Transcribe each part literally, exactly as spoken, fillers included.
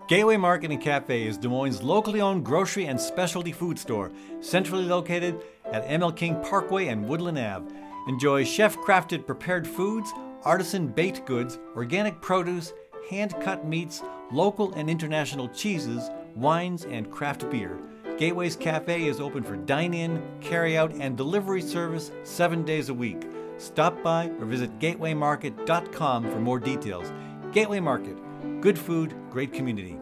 Gateway Market and Cafe is Des Moines' locally owned grocery and specialty food store, centrally located at M L King Parkway and Woodland Avenue. Enjoy chef-crafted prepared foods, artisan baked goods, organic produce, hand-cut meats, local and international cheeses, wines, and craft beer. Gateway's Cafe is open for dine-in, carry-out, and delivery service seven days a week. Stop by or visit gateway market dot com for more details. Gateway Market. Good food, great community.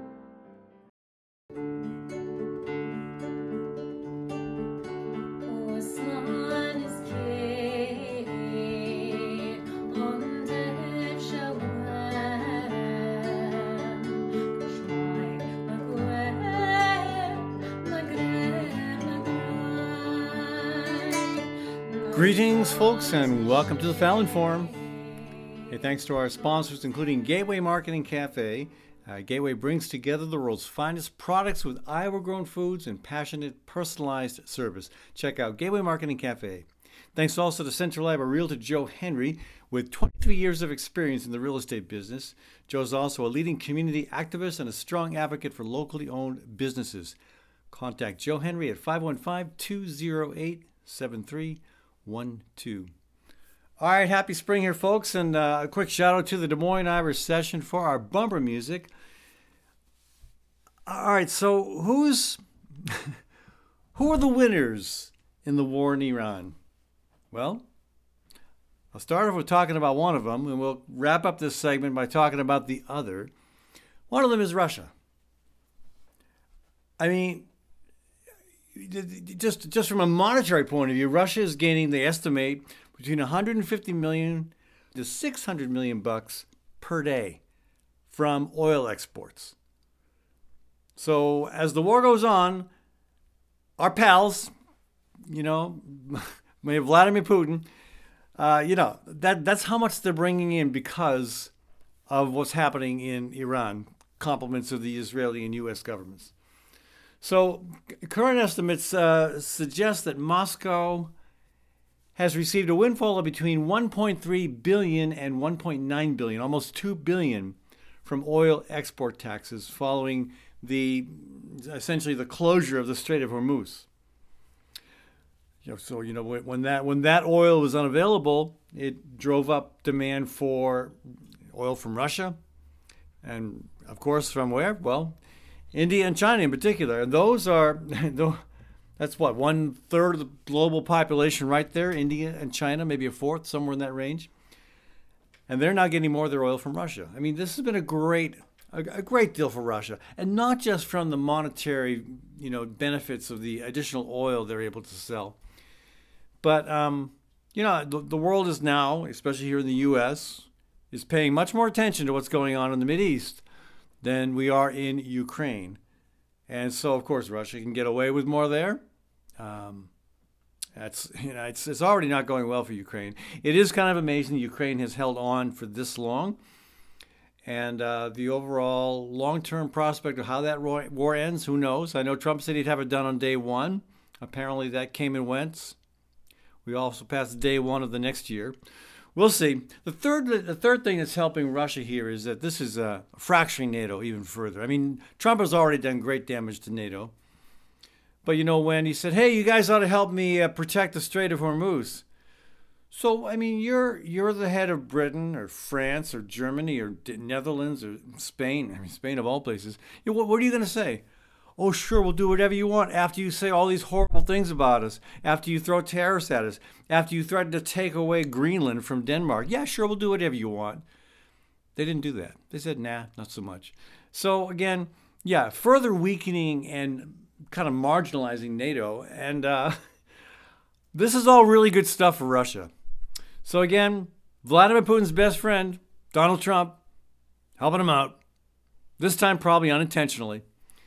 Greetings, folks, and welcome to the Fallon Forum. Hey, thanks to our sponsors, including Gateway Market and Cafe. Uh, Gateway brings together the world's finest products with Iowa-grown foods and passionate, personalized service. Check out Gateway Market and Cafe. Thanks also to Central Iowa Realtor Joe Henry, with twenty-three years of experience in the real estate business. Joe's also a leading community activist and a strong advocate for locally owned businesses. Contact Joe Henry at five one five, two oh eight, seven three one two. All right, happy spring here, folks, and uh, a quick shout out to the Des Moines Irish Session for our bumper music. All right, so who's who are the winners in the war in Iran? Well, I'll start off with talking about one of them, and we'll wrap up this segment by talking about the other. One of them is Russia. I mean, just just from a monetary point of view, Russia is gaining, they estimate, between one hundred fifty million to six hundred million bucks per day from oil exports. So as the war goes on, our pals, you know, Vladimir Putin, uh, you know, that that's how much they're bringing in because of what's happening in Iran, compliments of the Israeli and U S governments. So current estimates uh, suggest that Moscow has received a windfall of between one point three billion dollars and one point nine billion dollars, almost two billion dollars, from oil export taxes following the essentially the closure of the Strait of Hormuz. You know, so you know when that when that oil was unavailable, it drove up demand for oil from Russia, and of course from where? Well, India and China in particular. And those are, that's what, one third of the global population right there, India and China, maybe a fourth, somewhere in that range. And they're now getting more of their oil from Russia. I mean, this has been a great, a, a great deal for Russia. And not just from the monetary, you know, benefits of the additional oil they're able to sell. But, um, you know, the, the world is now, especially here in the U S, is paying much more attention to what's going on in the Mideast than we are in Ukraine. And so, of course, Russia can get away with more there. Um, that's you know, it's it's already not going well for Ukraine. It is kind of amazing Ukraine has held on for this long. And uh, the overall long-term prospect of how that war ends, who knows? I know Trump said he'd have it done on day one. Apparently that came and went. We also passed day one of the next year. We'll see. The third the third thing that's helping Russia here is that this is uh, fracturing NATO even further. I mean, Trump has already done great damage to NATO. But, you know, when he said, hey, you guys ought to help me uh, protect the Strait of Hormuz. So, I mean, you're you're the head of Britain or France or Germany or Netherlands or Spain. I mean, Spain of all places. You know, what, what are you going to say? Oh, sure, we'll do whatever you want after you say all these horrible things about us, after you throw terrorists at us, after you threaten to take away Greenland from Denmark. Yeah, sure, we'll do whatever you want. They didn't do that. They said, nah, not so much. So again, yeah, further weakening and kind of marginalizing NATO. And uh, this is all really good stuff for Russia. So again, Vladimir Putin's best friend, Donald Trump, helping him out. This time probably unintentionally.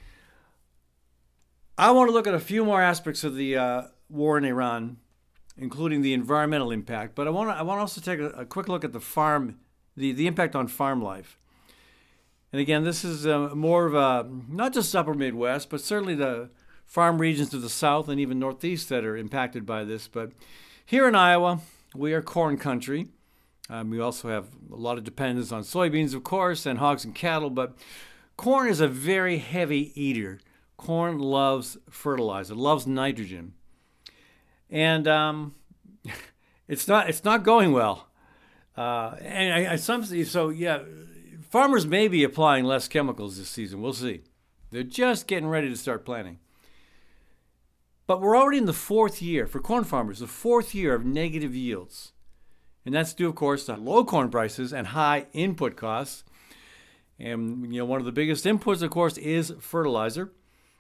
I want to look at a few more aspects of the uh, war in Iran, including the environmental impact. But I want to I want to also take a, a quick look at the farm, the, the impact on farm life. And again, this is uh, more of a, not just upper Midwest, but certainly the farm regions to the south and even northeast that are impacted by this. But here in Iowa, we are corn country. Um, we also have a lot of dependence on soybeans, of course, and hogs and cattle. But corn is a very heavy eater. Corn loves fertilizer, loves nitrogen. And um, it's not it's not going well. Uh, and I, I, some, so, yeah, farmers may be applying less chemicals this season. We'll see. They're just getting ready to start planting. But we're already in the fourth year, for corn farmers, the fourth year of negative yields. And that's due, of course, to low corn prices and high input costs. And, you know, one of the biggest inputs, of course, is fertilizer.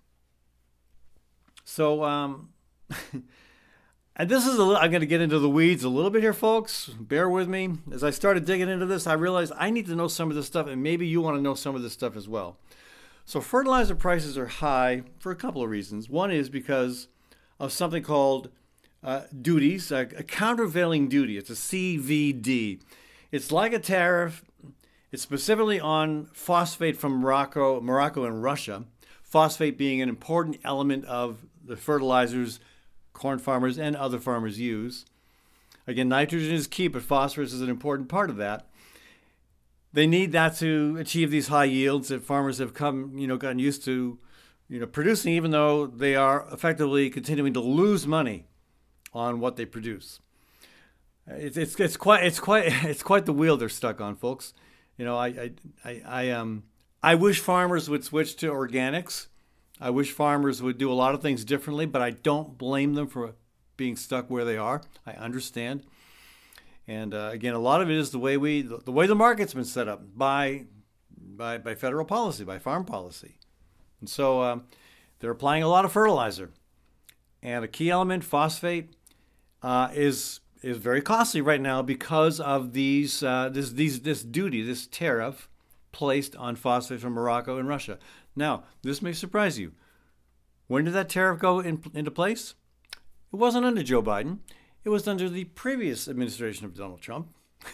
So, um, and this is a little, I'm going to get into the weeds a little bit here, folks. Bear with me. As I started digging into this, I realized I need to know some of this stuff, and maybe you want to know some of this stuff as well. So fertilizer prices are high for a couple of reasons. One is because of something called uh, duties, a, a countervailing duty. It's a C V D. It's like a tariff. It's specifically on phosphate from Morocco, Morocco and Russia. Phosphate being an important element of the fertilizers corn farmers and other farmers use. Again, nitrogen is key, but phosphorus is an important part of that. They need that to achieve these high yields that farmers have come, you know, gotten used to, you know, producing, even though they are effectively continuing to lose money on what they produce. It's it's, it's quite it's quite it's quite the wheel they're stuck on, folks. You know, I I I, I um I wish farmers would switch to organics. I wish farmers would do a lot of things differently, but I don't blame them for being stuck where they are. I understand. And uh, again, a lot of it is the way we, the way the market's been set up by, by, by federal policy, by farm policy. And so um, they're applying a lot of fertilizer. And a key element, phosphate, uh, is is very costly right now because of these uh, this these this duty, this tariff placed on phosphate from Morocco and Russia. Now, this may surprise you. When did that tariff go in, into place? It wasn't under Joe Biden. It was under the previous administration of Donald Trump.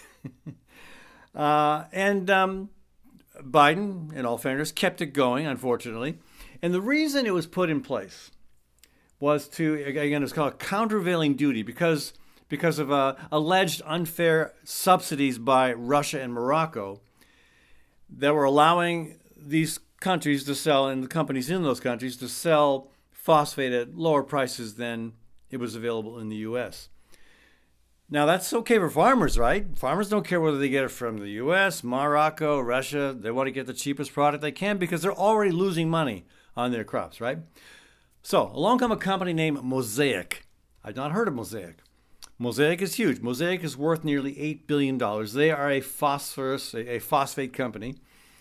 uh, and um, Biden, in all fairness, kept it going, unfortunately. And the reason it was put in place was to, again, it's called countervailing duty because, because of uh, alleged unfair subsidies by Russia and Morocco that were allowing these countries to sell, and the companies in those countries to sell phosphate at lower prices than it was available in the U S. Now, that's okay for farmers, right? Farmers don't care whether they get it from the U S, Morocco, Russia. They want to get the cheapest product they can because they're already losing money on their crops, right? So along come a company named Mosaic. I've not heard of Mosaic. Mosaic is huge. Mosaic is worth nearly eight billion dollars. They are a phosphorus, a, a phosphate company.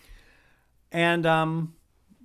And, um,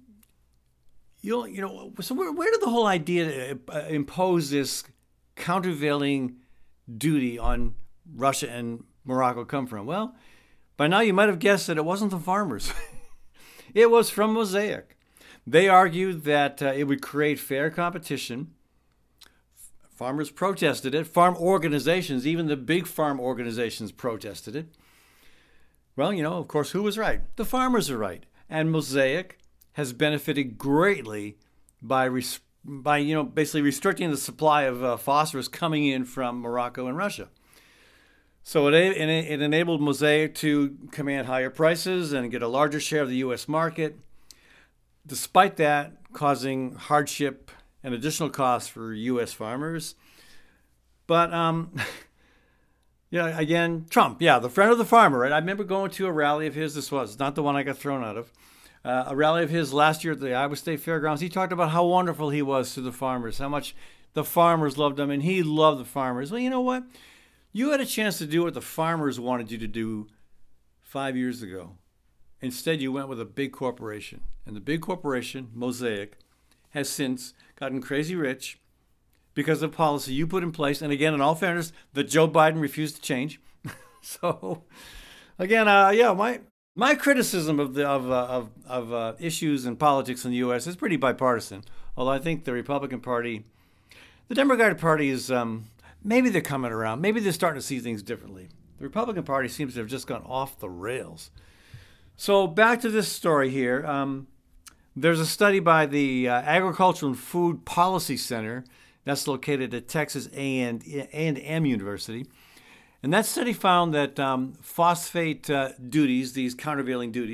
you you know, so where, where did the whole idea to uh, impose this countervailing duty on Russia and Morocco come from? Well, by now you might have guessed that it wasn't the farmers. It was from Mosaic. They argued that uh, it would create fair competition. Farmers protested it. Farm organizations, even the big farm organizations, protested it. Well, you know, of course, who was right? The farmers are right. And Mosaic has benefited greatly by, res- by you know, basically restricting the supply of uh, phosphorus coming in from Morocco and Russia. So it, it, it enabled Mosaic to command higher prices and get a larger share of the U S market, despite that causing hardship and additional costs for U S farmers. But, um, yeah, again, Trump, yeah, the friend of the farmer, right? I remember going to a rally of his. This was not the one I got thrown out of. Uh, a rally of his last year at the Iowa State Fairgrounds. He talked about how wonderful he was to the farmers, how much the farmers loved him, and he loved the farmers. Well, you know what? You had a chance to do what the farmers wanted you to do five years ago. Instead, you went with a big corporation. And the big corporation, Mosaic, has since gotten crazy rich because of policy you put in place. And again, in all fairness, that Joe Biden refused to change. So, again, uh, yeah, my my criticism of the of uh, of, of uh, issues and politics in the U S is pretty bipartisan. Although I think the Republican Party, the Democratic Party is um, maybe they're coming around. Maybe they're starting to see things differently. The Republican Party seems to have just gone off the rails. So back to this story here. Um, there's a study by the uh, Agricultural and Food Policy Center that's located at Texas A and M University. And that study found that um, phosphate uh, duties, these countervailing duties,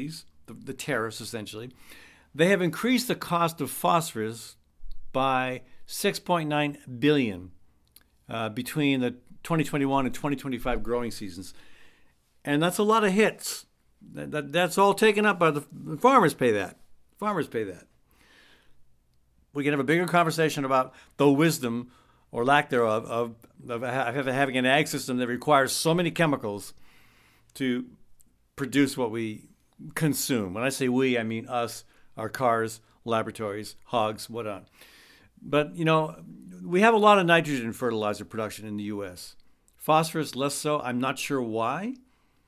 the, the tariffs essentially, they have increased the cost of phosphorus by six point nine billion dollars uh, between the twenty twenty-one and twenty twenty-five growing seasons. And that's a lot of hits. That, that, that's all taken up by the, the farmers pay that. Farmers pay that. We can have a bigger conversation about the wisdom or lack thereof of, of having an ag system that requires so many chemicals to produce what we consume. When I say we, I mean us, our cars, laboratories, hogs, whatnot. But, you know, we have a lot of nitrogen fertilizer production in the U S. Phosphorus, less so. I'm not sure why.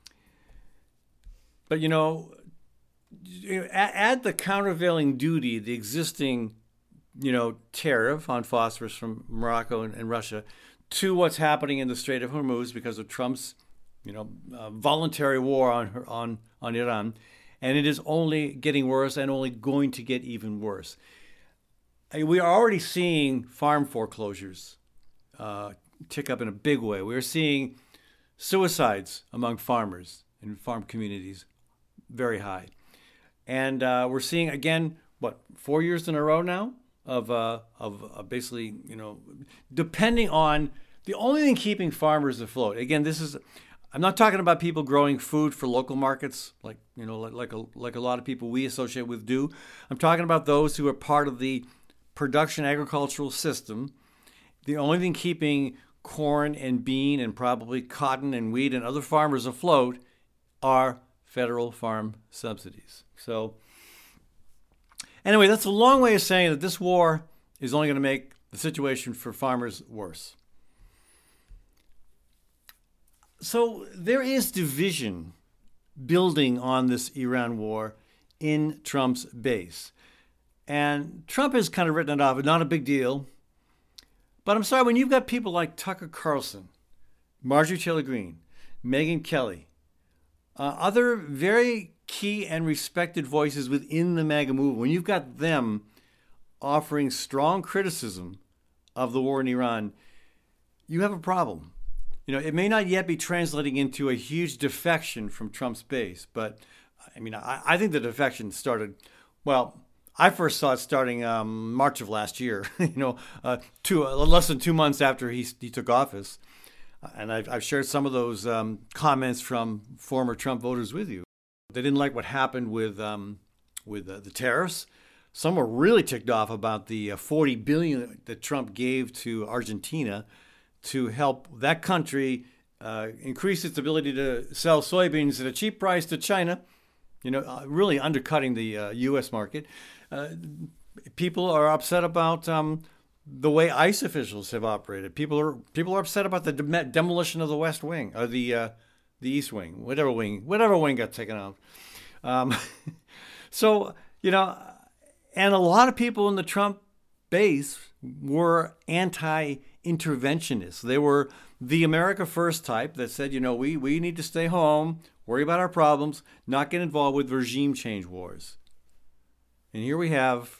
But, you know, add the countervailing duty, the existing, you know, tariff on phosphorus from Morocco and, and Russia to what's happening in the Strait of Hormuz because of Trump's, you know, uh, voluntary war on, on, on Iran. And it is only getting worse and only going to get even worse. We are already seeing farm foreclosures uh, tick up in a big way. We are seeing suicides among farmers in farm communities very high. And uh, we're seeing, again, what, four years in a row now of, uh, of uh, basically, you know, depending on the only thing keeping farmers afloat. Again, this is, I'm not talking about people growing food for local markets, like, you know, like, like, a, like a lot of people we associate with do. I'm talking about those who are part of the production agricultural system. The only thing keeping corn and bean and probably cotton and wheat and other farmers afloat are federal farm subsidies. So anyway, that's a long way of saying that this war is only going to make the situation for farmers worse. So there is division building on this Iran war in Trump's base. And Trump has kind of written it off, not a big deal. But I'm sorry, when you've got people like Tucker Carlson, Marjorie Taylor Greene, Megyn Kelly, uh, other very key and respected voices within the MAGA movement, when you've got them offering strong criticism of the war in Iran, you have a problem. You know, it may not yet be translating into a huge defection from Trump's base, but I mean, I, I think the defection started, well, I first saw it starting um, March of last year, you know, uh, two, uh, less than two months after he, he took office. And I've, I've shared some of those um, comments from former Trump voters with you. They didn't like what happened with um, with uh, the tariffs. Some were really ticked off about the uh, forty billion dollars that Trump gave to Argentina to help that country uh, increase its ability to sell soybeans at a cheap price to China, you know, uh, really undercutting the uh, U S market. Uh, people are upset about um, the way ICE officials have operated. People are people are upset about the de- demolition of the West Wing or the uh, the East Wing, whatever wing, whatever wing got taken out. Um, so you know, and a lot of people in the Trump base were anti-interventionists. They were the America First type that said, you know, we we need to stay home, worry about our problems, not get involved with regime change wars. And here we have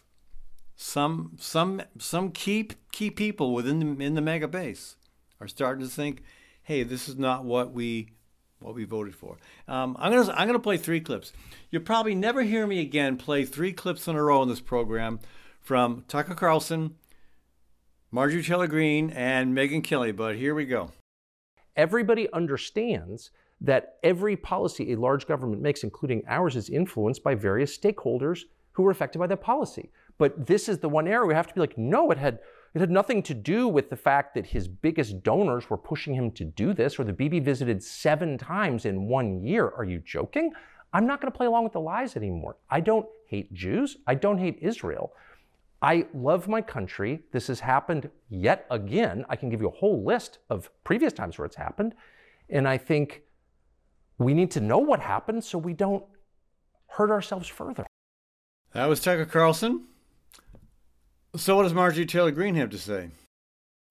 some some some key key people within the, in the mega base are starting to think, hey, this is not what we what we voted for. Um, I'm gonna I'm gonna play three clips. You'll probably never hear me again play three clips in a row in this program from Tucker Carlson, Marjorie Taylor Greene, and Megyn Kelly. But here we go. Everybody understands that every policy a large government makes, including ours, is influenced by various stakeholders who were affected by that policy. But this is the one area we have to be like, no, it had it had nothing to do with the fact that his biggest donors were pushing him to do this, or the Bibi visited seven times in one year. Are you joking? I'm not going to play along with the lies anymore. I don't hate Jews. I don't hate Israel. I love my country. This has happened yet again. I can give you a whole list of previous times where it's happened. And I think we need to know what happened so we don't hurt ourselves further. That was Tucker Carlson. So what does Marjorie Taylor Greene have to say?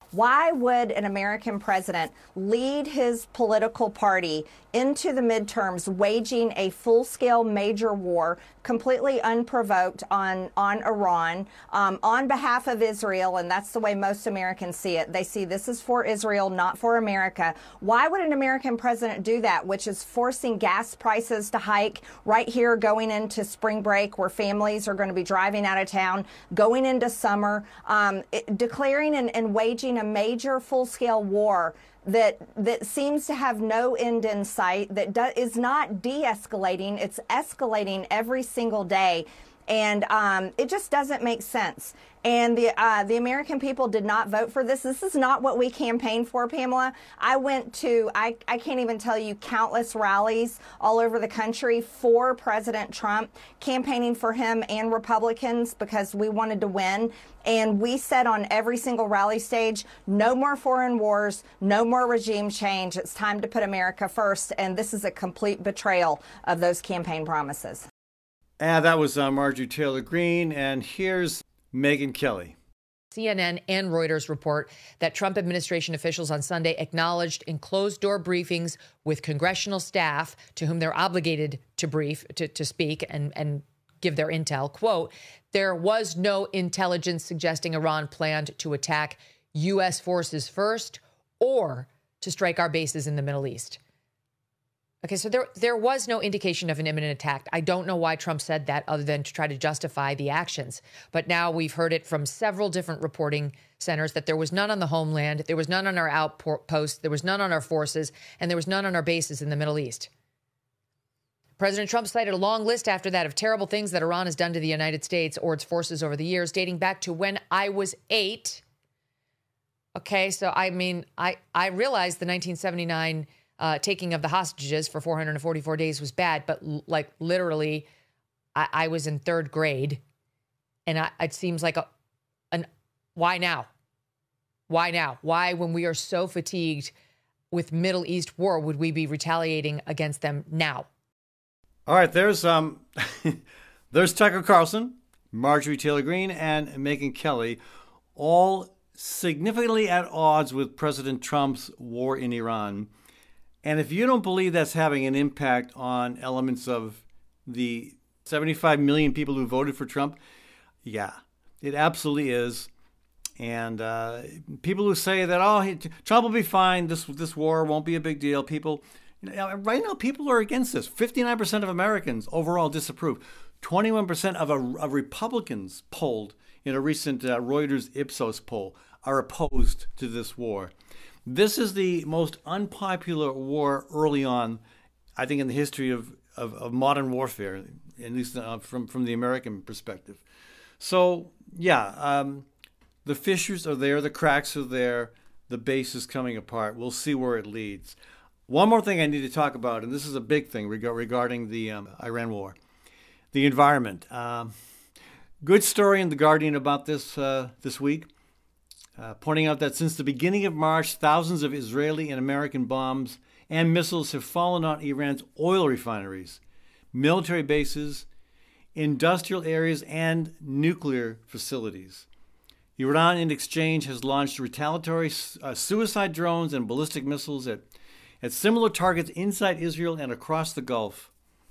Why would an American president lead his political party into the midterms waging a full-scale major war completely unprovoked on, on Iran um, on behalf of Israel? And that's the way most Americans see it. They see this is for Israel, not for America. Why would an American president do that, which is forcing gas prices to hike right here going into spring break where families are going to be driving out of town, going into summer, um, it, declaring and, and waging a major full-scale war that that seems to have no end in sight, that do, is not de-escalating, it's escalating every single day. And um, it just doesn't make sense. And the uh, the American people did not vote for this. This is not what we campaigned for, Pamela. I went to, I, I can't even tell you, countless rallies all over the country for President Trump, campaigning for him and Republicans because we wanted to win. And we said on every single rally stage, no more foreign wars, no more regime change. It's time to put America first. And this is a complete betrayal of those campaign promises. And that was uh, Marjorie Taylor Greene. And here's Megyn Kelly. C N N and Reuters report that Trump administration officials on Sunday acknowledged in closed-door briefings with congressional staff to whom they're obligated to brief, to, to speak and, and give their intel, quote, there was no intelligence suggesting Iran planned to attack U S forces first or to strike our bases in the Middle East. Okay, so there there was no indication of an imminent attack. I don't know why Trump said that other than to try to justify the actions. But now we've heard it from several different reporting centers that there was none on the homeland, there was none on our outposts, there was none on our forces, and there was none on our bases in the Middle East. President Trump cited a long list after that of terrible things that Iran has done to the United States or its forces over the years, dating back to when I was eight. Okay, so I mean, I, I realized the nineteen seventy-nine Uh, taking of the hostages for four hundred forty-four days was bad, but l- like literally, I-, I was in third grade, and I- it seems like a, an why now? Why now? Why, when we are so fatigued with Middle East war, would we be retaliating against them now? All right, there's um, there's Tucker Carlson, Marjorie Taylor Greene, and Megyn Kelly, all significantly at odds with President Trump's war in Iran. And if you don't believe that's having an impact on elements of the seventy-five million people who voted for Trump, yeah, it absolutely is. And uh, people who say that, oh, he, Trump will be fine, this this war won't be a big deal. People, you know, right now, people are against this. fifty-nine percent of Americans overall disapprove. twenty-one percent of, a, of Republicans polled in a recent uh, Reuters Ipsos poll are opposed to this war. This is the most unpopular war early on, I think, in the history of, of, of modern warfare, at least uh, from, from the American perspective. So, yeah, um, the fissures are there, the cracks are there, the base is coming apart. We'll see where it leads. One more thing I need to talk about, and this is a big thing reg- regarding the um, Iran war, the environment. Um, good story in The Guardian about this uh, this week. Uh, pointing out that since the beginning of March, thousands of Israeli and American bombs and missiles have fallen on Iran's oil refineries, military bases, industrial areas, and nuclear facilities. Iran, in exchange, has launched retaliatory uh, suicide drones and ballistic missiles at, at similar targets inside Israel and across the Gulf.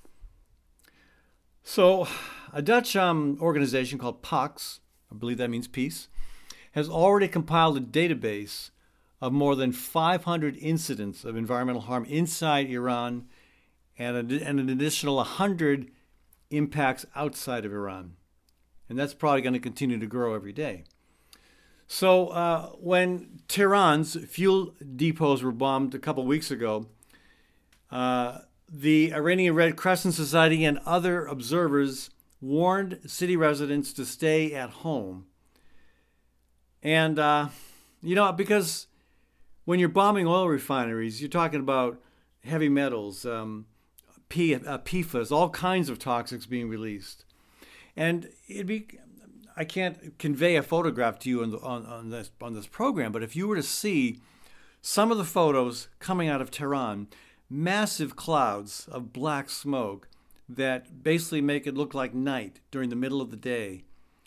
So, a Dutch um, organization called PAX, I believe that means peace, has already compiled a database of more than five hundred incidents of environmental harm inside Iran and, a, and an additional one hundred impacts outside of Iran. And that's probably going to continue to grow every day. So uh, when Tehran's fuel depots were bombed a couple weeks ago, uh, the Iranian Red Crescent Society and other observers warned city residents to stay at home. And, uh, you know, because when you're bombing oil refineries, you're talking about heavy metals, um, P, uh, P F A S, all kinds of toxics being released. And it'd be, I can't convey a photograph to you on, the, on, on, this, on this program, but if you were to see some of the photos coming out of Tehran, massive clouds of black smoke that basically make it look like night during the middle of the day.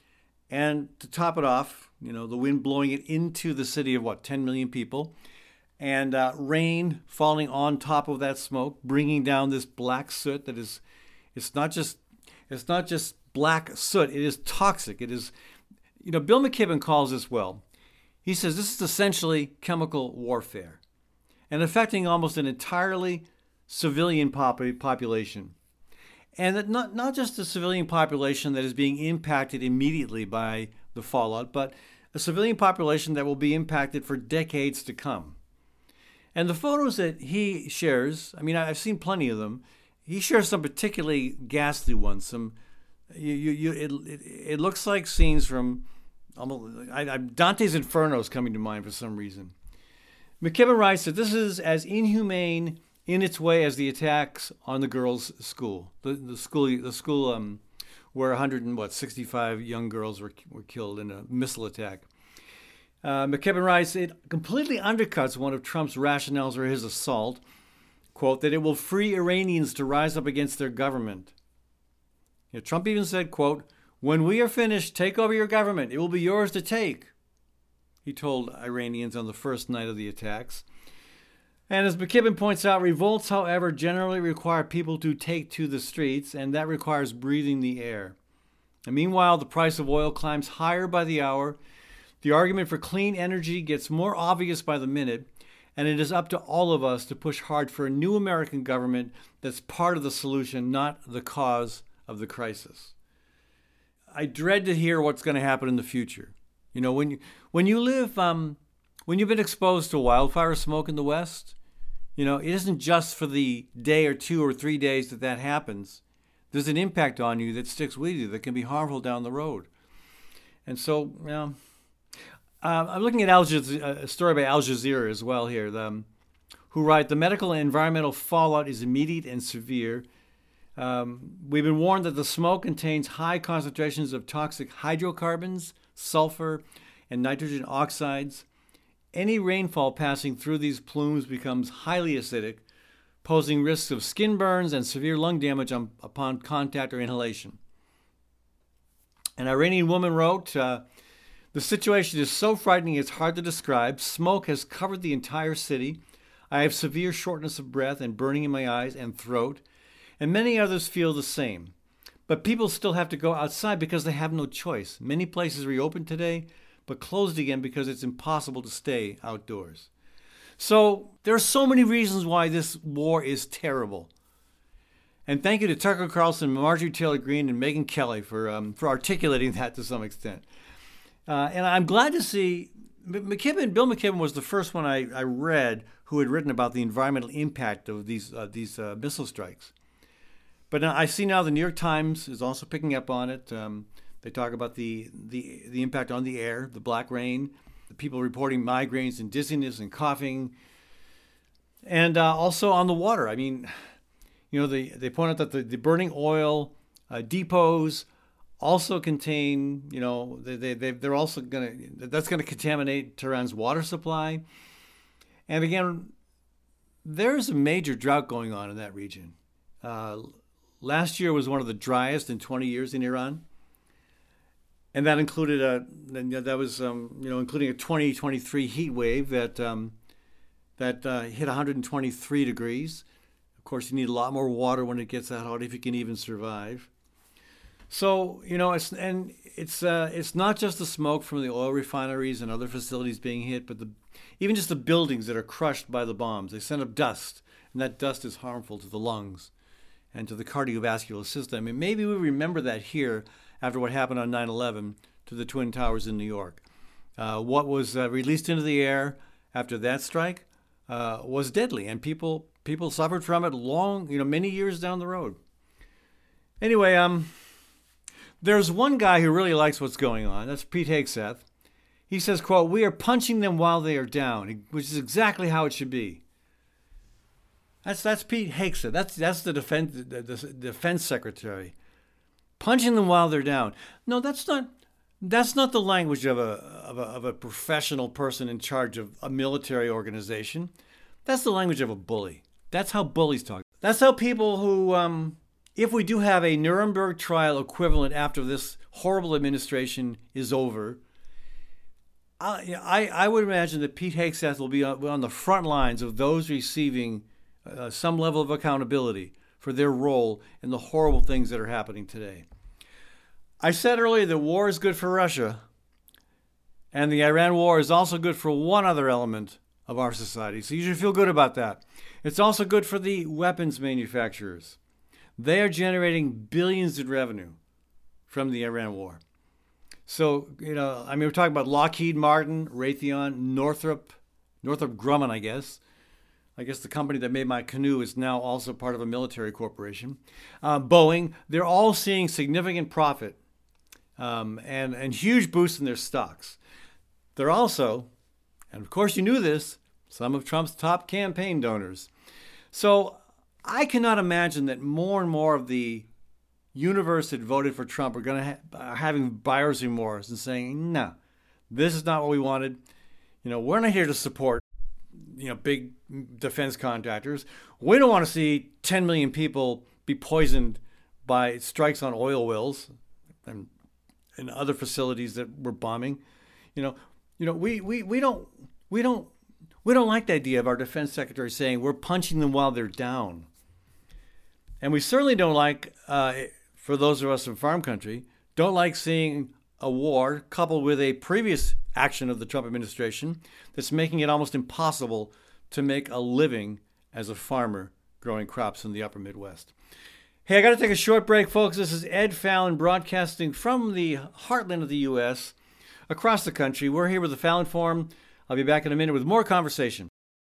And to top it off, you know, the wind blowing it into the city of, what, ten million people, and uh, rain falling on top of that smoke, bringing down this black soot that is, it's not just, it's not just black soot, it is toxic. It is, you know, Bill McKibben calls this well. He says this is essentially chemical warfare and affecting almost an entirely civilian pop- population. And that not, not just the civilian population that is being impacted immediately by the fallout, but a civilian population that will be impacted for decades to come. And the photos that he shares, I mean, I've seen plenty of them. He shares some particularly ghastly ones. Some, you, you, you it, it, it looks like scenes from almost, I, I, Dante's Inferno is coming to mind for some reason. McKibben writes that this is as inhumane in its way as the attacks on the girls' school, the the school, the school um, where one hundred and what sixty-five young girls were were killed in a missile attack. Uh, McKibben writes it completely undercuts one of Trump's rationales for his assault, quote, that it will free Iranians to rise up against their government. You know, Trump even said, quote, when we are finished, take over your government. It will be yours to take, he told Iranians on the first night of the attacks. And as McKibben points out, revolts, however, generally require people to take to the streets, and that requires breathing the air. And meanwhile, the price of oil climbs higher by the hour. The argument for clean energy gets more obvious by the minute, and it is up to all of us to push hard for a new American government that's part of the solution, not the cause of the crisis. I dread to hear what's going to happen in the future. You know, when you, when you live, um, when you've been exposed to wildfire smoke in the West, you know, it isn't just for the day or two or three days that that happens. There's an impact on you that sticks with you that can be harmful down the road. And so, you know, uh, I'm looking at Al Jazeera, a story by Al Jazeera as well here, the, um, who write, the medical and environmental fallout is immediate and severe. Um, we've been warned that the smoke contains high concentrations of toxic hydrocarbons, sulfur, and nitrogen oxides. Any rainfall passing through these plumes becomes highly acidic, posing risks of skin burns and severe lung damage on, upon contact or inhalation. An Iranian woman wrote, uh, the situation is so frightening it's hard to describe. Smoke has covered the entire city. I have severe shortness of breath and burning in my eyes and throat, and many others feel the same. But people still have to go outside because they have no choice. Many places reopened today, but closed again because it's impossible to stay outdoors. So there are so many reasons why this war is terrible. And thank you to Tucker Carlson, Marjorie Taylor Greene, and Megyn Kelly for um, for articulating that to some extent. Uh, and I'm glad to see McKibben. Bill McKibben was the first one I, I read who had written about the environmental impact of these uh, these uh, missile strikes. But now I see now the New York Times is also picking up on it. Um, They talk about the, the the impact on the air, the black rain, the people reporting migraines and dizziness and coughing, and uh, also on the water. I mean, you know, they, they point out that the, the burning oil uh, depots also contain, you know, they, they, they, they're also going to, that's going to contaminate Tehran's water supply. And again, there's a major drought going on in that region. Uh, last year was one of the driest in twenty years in Iran. And that included a that was um, you know including a twenty twenty-three heat wave that um, that uh, hit one hundred twenty-three degrees. Of course, you need a lot more water when it gets that hot if you can even survive. So you know it's and it's uh, it's not just the smoke from the oil refineries and other facilities being hit, but the even just the buildings that are crushed by the bombs. They send up dust, and that dust is harmful to the lungs and to the cardiovascular system. And maybe we remember that here after what happened on nine eleven to the Twin Towers in New York. Uh, what was uh, released into the air after that strike uh, was deadly, and people people suffered from it long, you know, many years down the road. Anyway, um, there's one guy who really likes what's going on. That's Pete Hegseth. He says, quote, we are punching them while they are down, which is exactly how it should be. That's that's Pete Hegseth. That's that's the defense the, the defense secretary. Punching them while they're down. No, that's not that's not the language of a, of a of a professional person in charge of a military organization. That's the language of a bully. That's how bullies talk. That's how people who um, if we do have a Nuremberg trial equivalent after this horrible administration is over, I, I, I would imagine that Pete Hegseth will be on, on the front lines of those receiving uh, some level of accountability for their role in the horrible things that are happening today. I said earlier that war is good for Russia, and the Iran war is also good for one other element of our society. So you should feel good about that. It's also good for the weapons manufacturers. They are generating billions in revenue from the Iran war. So, you know, I mean, we're talking about Lockheed Martin, Raytheon, Northrop, Northrop Grumman, I guess. I guess the company that made my canoe is now also part of a military corporation. Uh, Boeing, they're all seeing significant profit um, and, and huge boosts in their stocks. They're also, and of course you knew this, some of Trump's top campaign donors. So I cannot imagine that more and more of the universe that voted for Trump are going to ha- are having buyer's remorse and saying, no, this is not what we wanted. You know, we're not here to support, you know, big defense contractors. We don't want to see ten million people be poisoned by strikes on oil wells and, and other facilities that we're bombing. You know, you know, we, we, we don't we don't we don't like the idea of our defense secretary saying we're punching them while they're down. And we certainly don't like, uh, for those of us in farm country, don't like seeing a war coupled with a previous action of the Trump administration that's making it almost impossible to make a living as a farmer growing crops in the upper Midwest. Hey, I got to take a short break, folks. This is Ed Fallon broadcasting from the heartland of the U S across the country. We're here with the Fallon Forum. I'll be back in a minute with more conversation.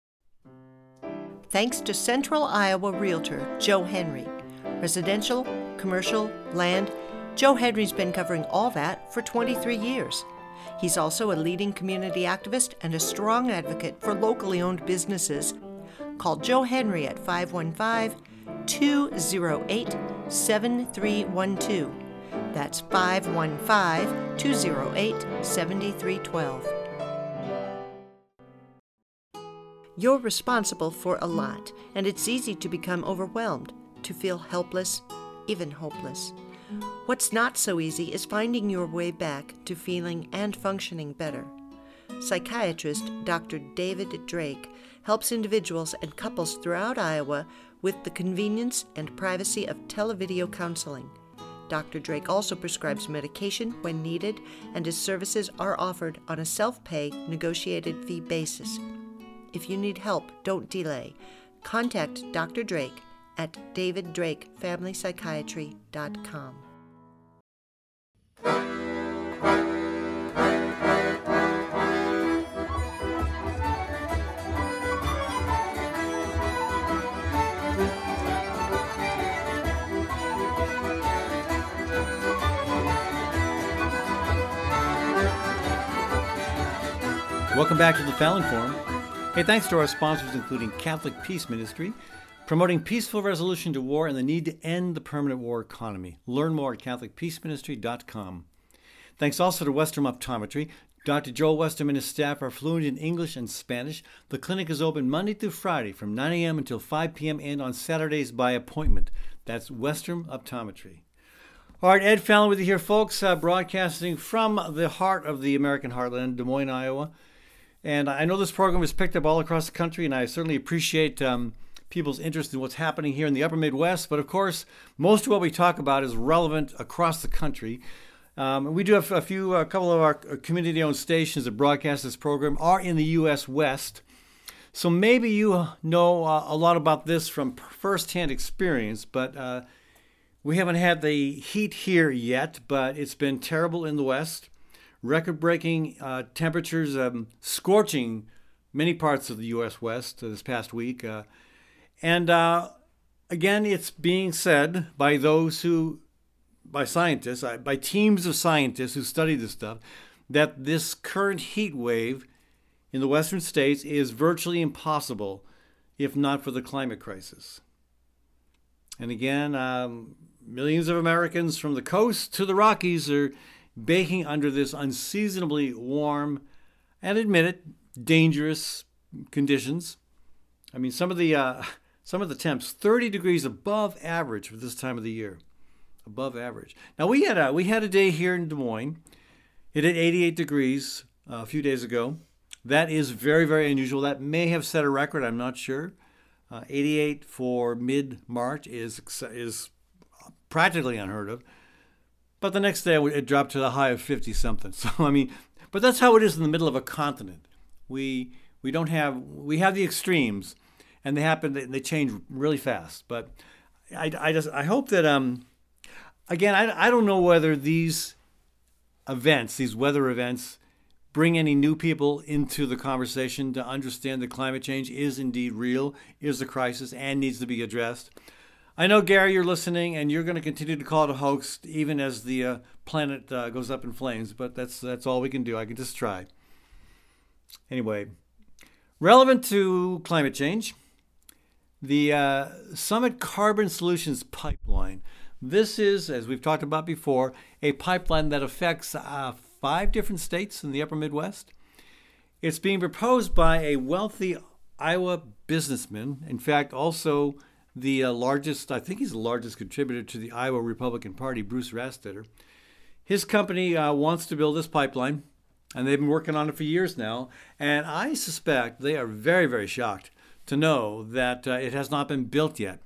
Thanks to Central Iowa Realtor Joe Henry. Residential, commercial, land, Joe Henry's been covering all that for twenty-three years. He's also a leading community activist and a strong advocate for locally owned businesses. Call Joe Henry at five one five, two oh eight, seven three one two. That's five one five, two oh eight, seven three one two. You're responsible for a lot, and it's easy to become overwhelmed, to feel helpless, even hopeless. What's not so easy is finding your way back to feeling and functioning better. Psychiatrist Doctor David Drake helps individuals and couples throughout Iowa with the convenience and privacy of televideo counseling. Doctor Drake also prescribes medication when needed, and his services are offered on a self-pay, negotiated fee basis. If you need help, don't delay. Contact Doctor Drake at david drake family psychiatry dot com. Welcome back to the Fallon Forum. Hey, thanks to our sponsors, including Catholic Peace Ministry, promoting peaceful resolution to war and the need to end the permanent war economy. Learn more at catholic peace ministry dot com. Thanks also to Western Optometry. Doctor Joel Western and his staff are fluent in English and Spanish. The clinic is open Monday through Friday from nine a.m. until five p.m. and on Saturdays by appointment. That's Western Optometry. All right, Ed Fallon with you here, folks, uh, broadcasting from the heart of the American heartland, Des Moines, Iowa. And I know this program is picked up all across the country, and I certainly appreciate um, people's interest in what's happening here in the upper Midwest. But of course, most of what we talk about is relevant across the country. Um, we do have a few, a couple of our community-owned stations that broadcast this program are in the U S West. So maybe you know uh, a lot about this from firsthand experience, but uh, we haven't had the heat here yet, but it's been terrible in the West. Record-breaking uh, temperatures, um, scorching many parts of the U S West uh, this past week. Uh, and uh, again, it's being said by those who, by scientists, uh, by teams of scientists who study this stuff, that this current heat wave in the western states is virtually impossible if not for the climate crisis. And again, um, millions of Americans from the coast to the Rockies are baking under this unseasonably warm and, admit it, dangerous conditions. I mean, some of the uh, some of the temps thirty degrees above average for this time of the year. Above average. Now, we had a, we had a day here in Des Moines. It hit eighty-eight degrees uh, a few days ago. That is very, very unusual. That may have set a record. I'm not sure. Uh, eighty-eight for mid-March is is practically unheard of. But the next day it dropped to the high of fifty-something. So, I mean, but that's how it is in the middle of a continent. We we don't have, we have the extremes, and they happen, they, they change really fast. But I, I just, I hope that, um, again, I, I don't know whether these events, these weather events, bring any new people into the conversation to understand that climate change is indeed real, is a crisis, and needs to be addressed. I know, Gary, you're listening, and you're going to continue to call it a hoax even as the uh, planet uh, goes up in flames, but that's that's all we can do. I can just try. Anyway, relevant to climate change, the uh, Summit Carbon Solutions Pipeline. This is, as we've talked about before, a pipeline that affects uh, five different states in the upper Midwest. It's being proposed by a wealthy Iowa businessman, in fact, also the uh, largest, I think he's the largest contributor to the Iowa Republican Party, Bruce Rastetter. His company uh, wants to build this pipeline, and they've been working on it for years now. And I suspect they are very, very shocked to know that uh, it has not been built yet.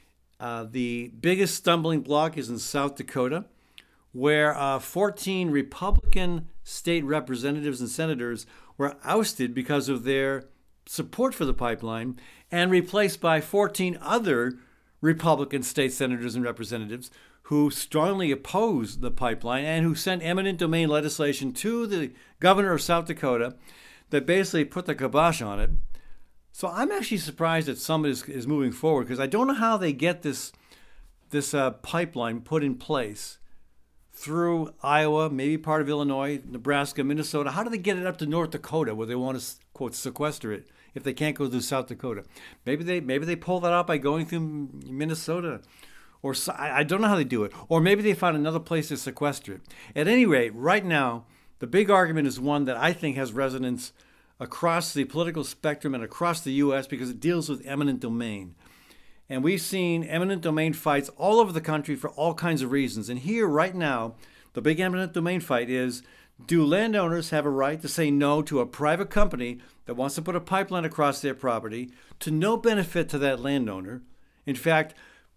Uh, the biggest stumbling block is in South Dakota, where uh, fourteen Republican state representatives and senators were ousted because of their support for the pipeline and replaced by fourteen other Republican state senators and representatives who strongly opposed the pipeline and who sent eminent domain legislation to the governor of South Dakota that basically put the kibosh on it. So I'm actually surprised that Summit is, is moving forward, because I don't know how they get this, this uh, pipeline put in place through Iowa, maybe part of Illinois, Nebraska, Minnesota. How do they get it up to North Dakota where they want to, quote, sequester it if they can't go through South Dakota? Maybe they maybe they pull that out by going through Minnesota. Or I don't know how they do it. Or maybe they found another place to sequester it. At any rate, right now, the big argument is one that I think has resonance across the political spectrum and across the U S because it deals with eminent domain. And we've seen eminent domain fights all over the country for all kinds of reasons. And here, right now, the big eminent domain fight is, do landowners have a right to say no to a private company that wants to put a pipeline across their property to no benefit to that landowner? In fact,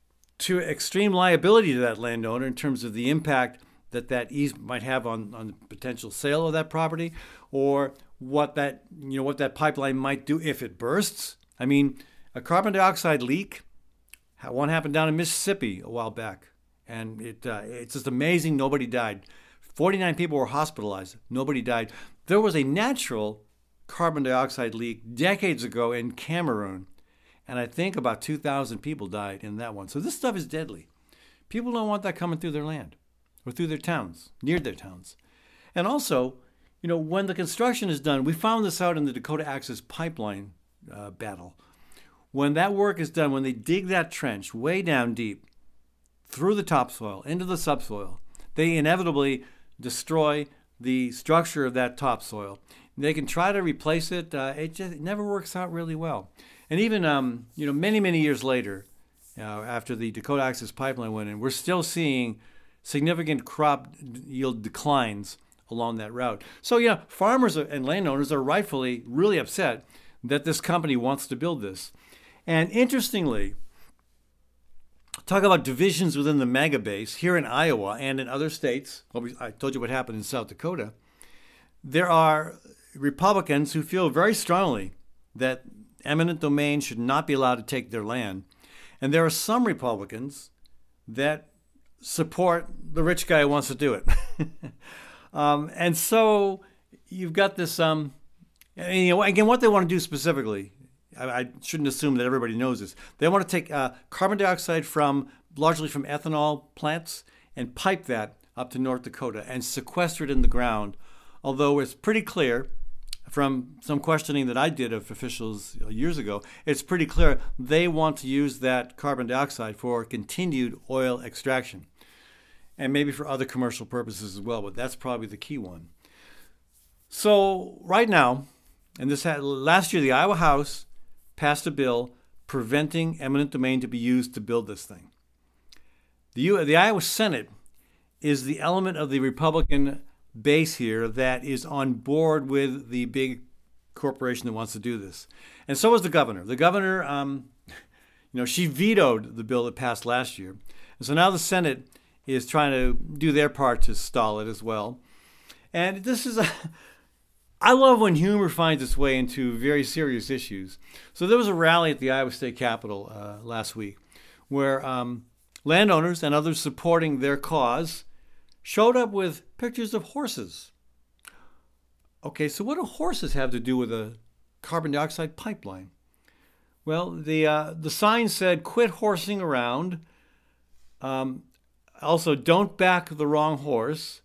to extreme liability to that landowner in terms of the impact that that easement might have on, on the potential sale of that property, or what that, you know, what that pipeline might do if it bursts. I mean, a carbon dioxide leak, one happened down in Mississippi a while back, and it uh, it's just amazing nobody died. forty-nine people were hospitalized. Nobody died. There was a natural carbon dioxide leak decades ago in Cameroon, and I think about two thousand people died in that one. So this stuff is deadly. People don't want that coming through their land or through their towns, near their towns. And also, you know, when the construction is done, we found this out in the Dakota Access Pipeline uh, battle. When that work is done, when they dig that trench way down deep, through the topsoil, into the subsoil, they inevitably destroy the structure of that topsoil. They can try to replace it. Uh, it just it never works out really well. And even, um, you know, many, many years later, uh, after the Dakota Access Pipeline went in, we're still seeing significant crop yield declines along that route. So, yeah, farmers and landowners are rightfully really upset that this company wants to build this. And interestingly, talk about divisions within the MAGA base here in Iowa and in other states. Well, I told you what happened in South Dakota. There are Republicans who feel very strongly that eminent domain should not be allowed to take their land. And there are some Republicans that support the rich guy who wants to do it. um, and so you've got this, um, you know, again, what they want to do specifically, I, I shouldn't assume that everybody knows this. They want to take uh, carbon dioxide from, largely from ethanol plants, and pipe that up to North Dakota and sequester it in the ground. Although it's pretty clear from some questioning that I did of officials years ago, it's pretty clear they want to use that carbon dioxide for continued oil extraction and maybe for other commercial purposes as well, but that's probably the key one. So right now, and this had, last year the Iowa House passed a bill preventing eminent domain to be used to build this thing. The, U- the Iowa Senate is the element of the Republican base here that is on board with the big corporation that wants to do this. And so is the governor. The governor, um, you know, she vetoed the bill that passed last year. And so now the Senate is trying to do their part to stall it as well. And this is a, I love when humor finds its way into very serious issues. So there was a rally at the Iowa State Capitol uh, last week where um, landowners and others supporting their cause showed up with pictures of horses. Okay, so what do horses have to do with a carbon dioxide pipeline? Well, the uh, the sign said, "Quit horsing around." Um, also, don't back the wrong horse.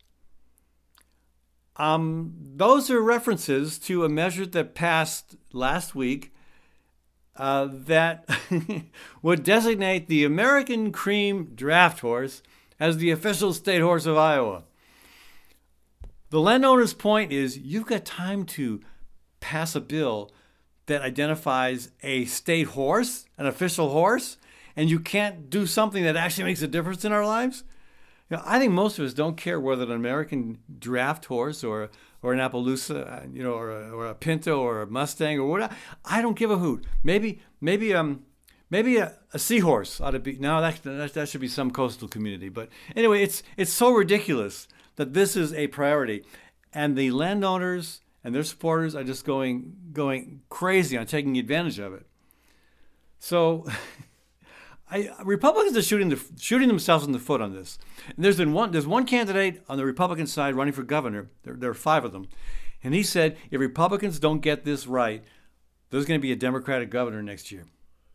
Um, those are references to a measure that passed last week uh, that would designate the American Cream Draft Horse as the official state horse of Iowa. The landowner's point is you've got time to pass a bill that identifies a state horse, an official horse, and you can't do something that actually makes a difference in our lives? You know, I think most of us don't care whether an American draft horse or or an Appaloosa, you know, or a, or a Pinto or a Mustang or whatever. I don't give a hoot. Maybe maybe um maybe a, a seahorse ought to be. No, that, that that should be some coastal community. But anyway, it's it's so ridiculous that this is a priority, and the landowners and their supporters are just going going crazy on taking advantage of it. So. I, Republicans are shooting the, shooting themselves in the foot on this. And there's been one. There's one candidate on the Republican side running for governor. There, there are five of them, and he said if Republicans don't get this right, there's going to be a Democratic governor next year.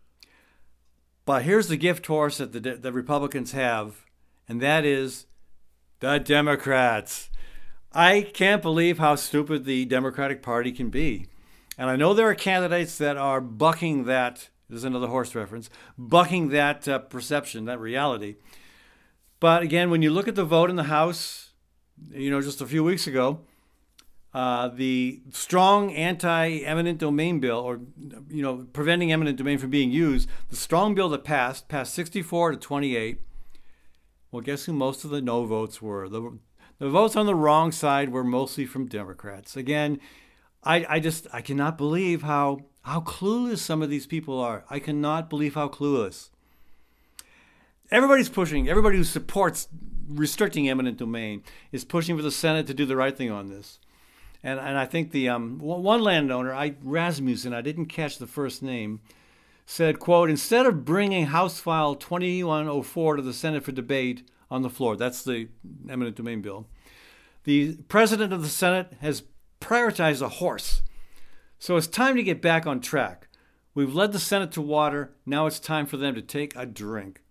But here's the gift horse that the the Republicans have, and that is the Democrats. I can't believe how stupid the Democratic Party can be, and I know there are candidates that are bucking that. There's another horse reference, bucking that uh, perception, that reality. But again, when you look at the vote in the House, you know, just a few weeks ago, uh, the strong anti-eminent domain bill, or, you know, preventing eminent domain from being used, the strong bill that passed, passed sixty-four to twenty-eight. Well, guess who most of the no votes were? The, the votes on the wrong side were mostly from Democrats. Again, I, I just, I cannot believe how... How clueless some of these people are. I cannot believe how clueless. Everybody's pushing, everybody who supports restricting eminent domain is pushing for the Senate to do the right thing on this. And and I think the um, one landowner, I Rasmussen, I didn't catch the first name, said, quote, instead of bringing House File twenty-one oh four to the Senate for debate on the floor, that's the eminent domain bill, the president of the Senate has prioritized a horse. So it's time to get back on track. We've led the Senate to water. Now it's time for them to take a drink.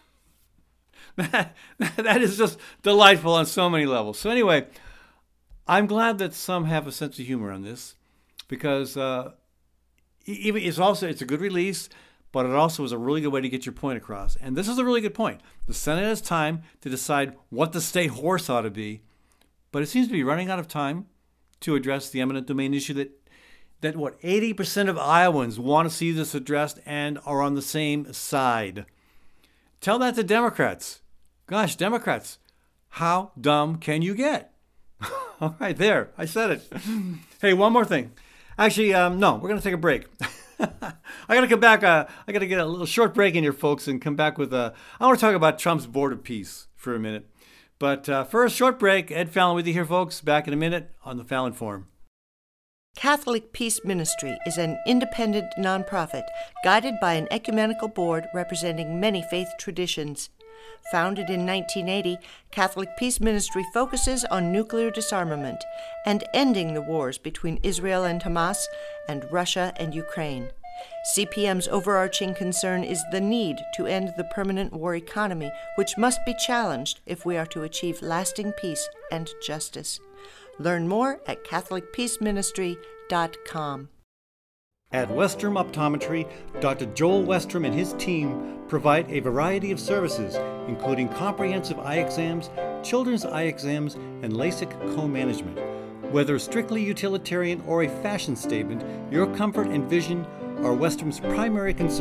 that, that is just delightful on so many levels. So anyway, I'm glad that some have a sense of humor on this, because uh, even it's also it's a good release, but it also is a really good way to get your point across. And this is a really good point. The Senate has time to decide what the state horse ought to be, but it seems to be running out of time to address the eminent domain issue that that what eighty percent of Iowans want to see this addressed and are on the same side. Tell that to Democrats. Gosh, Democrats, how dumb can you get? All right, there, I said it. Hey, one more thing. Actually, um, no, we're going to take a break. I got to come back. Uh, I got to get a little short break in here, folks, and come back with a. I want to talk about Trump's Board of Peace for a minute. But uh, first, short break. Ed Fallon with you here, folks. Back in a minute on the Fallon Forum. Catholic Peace Ministry is an independent nonprofit guided by an ecumenical board representing many faith traditions. Founded in nineteen eighty, Catholic Peace Ministry focuses on nuclear disarmament and ending the wars between Israel and Hamas and Russia and Ukraine. C P M's overarching concern is the need to end the permanent war economy, which must be challenged if we are to achieve lasting peace and justice. Learn more at catholic peace ministry dot com. At Westrom Optometry, Doctor Joel Westrom and his team provide a variety of services, including comprehensive eye exams, children's eye exams, and LASIK co-management. Whether strictly utilitarian or a fashion statement, your comfort and vision are Westrom's primary concern.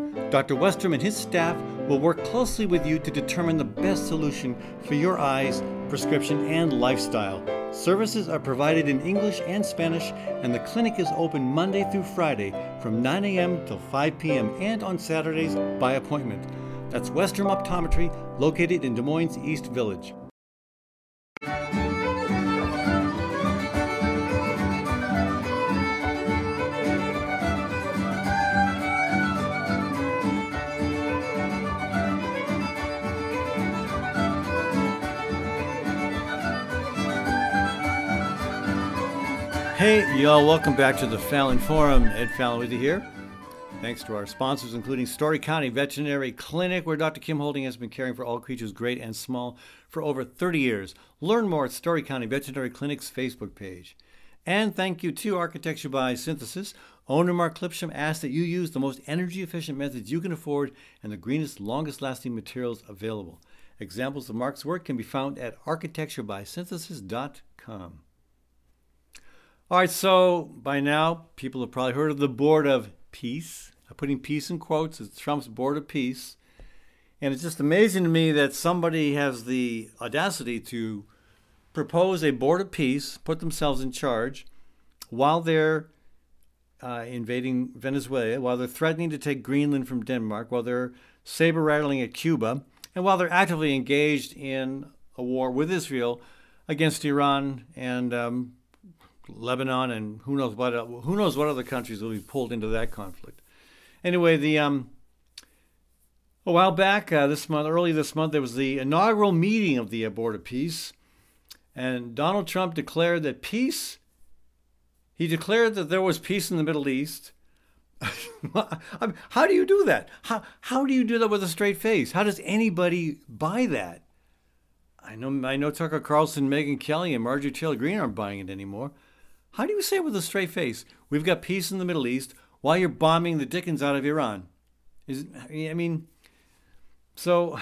Doctor Westrom and his staff will work closely with you to determine the best solution for your eyes, prescription, and lifestyle. Services are provided in English and Spanish, and the clinic is open Monday through Friday from nine a.m. till five p.m. and on Saturdays by appointment. That's Westrom Optometry, located in Des Moines East Village. Hey, y'all, welcome back to the Fallon Forum. Ed Fallon with you here. Thanks to our sponsors, including Story County Veterinary Clinic, where Doctor Kim Holding has been caring for all creatures great and small for over thirty years. Learn more at Story County Veterinary Clinic's Facebook page. And thank you to Architecture by Synthesis. Owner Mark Clipsham asks that you use the most energy-efficient methods you can afford and the greenest, longest-lasting materials available. Examples of Mark's work can be found at architecture by synthesis dot com. All right, so by now, people have probably heard of the Board of Peace. I'm putting peace in quotes. It's Trump's Board of Peace. And it's just amazing to me that somebody has the audacity to propose a Board of Peace, put themselves in charge, while they're uh, invading Venezuela, while they're threatening to take Greenland from Denmark, while they're saber-rattling at Cuba, and while they're actively engaged in a war with Israel against Iran and um, Lebanon, and who knows what who knows what other countries will be pulled into that conflict. Anyway, the um, a while back, uh, this month, early this month, there was the inaugural meeting of the Board of Peace, and Donald Trump declared that peace. He declared that there was peace in the Middle East. How do you do that? How how do you do that with a straight face? How does anybody buy that? I know I know Tucker Carlson, Megyn Kelly, and Marjorie Taylor Greene aren't buying it anymore. How do you say it with a straight face? We've got peace in the Middle East while you're bombing the dickens out of Iran. Is I mean, so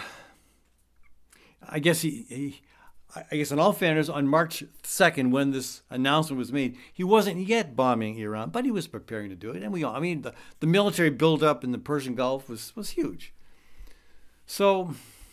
I guess he, he I guess in all fairness, on March second, when this announcement was made, he wasn't yet bombing Iran, but he was preparing to do it. And we all, I mean, the, the military buildup in the Persian Gulf was, was huge. So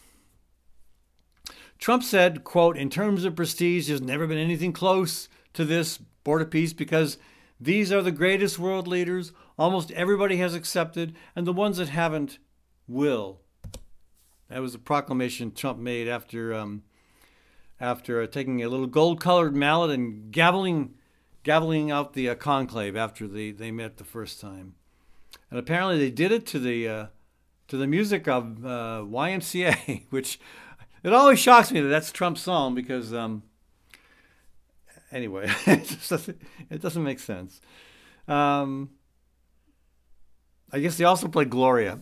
Trump said, quote, in terms of prestige, there's never been anything close to this Board of Peace because these are the greatest world leaders almost everybody has accepted, and the ones that haven't will. That was a proclamation Trump made after um, after uh, taking a little gold-colored mallet and gaveling gaveling out the uh, conclave after they, they met the first time. And apparently they did it to the uh, to the music of uh, Y M C A, which it always shocks me that that's Trump's song because, um, anyway, it, just doesn't, it doesn't make sense. Um, I guess they also played Gloria.